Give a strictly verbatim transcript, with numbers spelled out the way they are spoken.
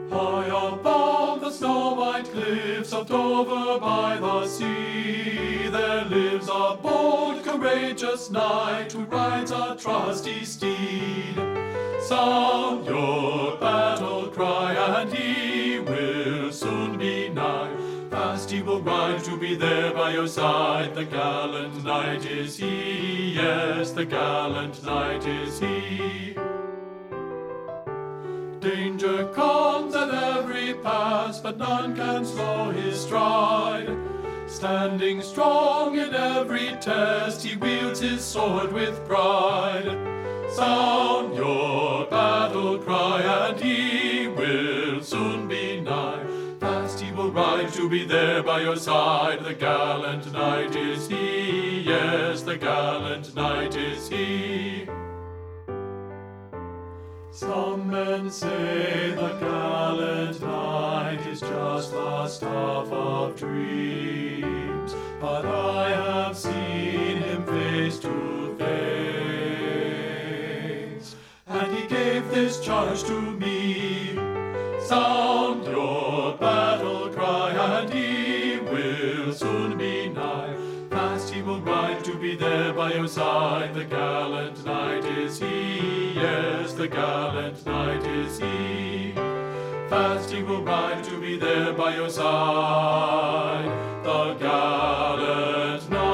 High above the snow-white cliffs of Dover by the sea, there lives a bold, courageous knight who rides a trusty steed. Sound your battle cry, and he will soon be nigh. Fast he will ride to be there by your side. The gallant knight is he, yes, the gallant knight is he. Danger comes at every pass, but none can slow his stride. Standing strong in every test, he wields his sword with pride. Sound your battle cry, and he will soon be nigh. Fast he will ride to be there by your side. The gallant knight is he, yes, the gallant knight is he. Some men say the gallant knight is just the stuff of dreams, but I have seen him face to face, and he gave this charge to me. Sound your battle cry, and he will soon be nigh. Fast he will ride to be there by your side. The gallant knight is he, yes, the gallant knight is he. Fast he will ride to be there by your side. The gallant knight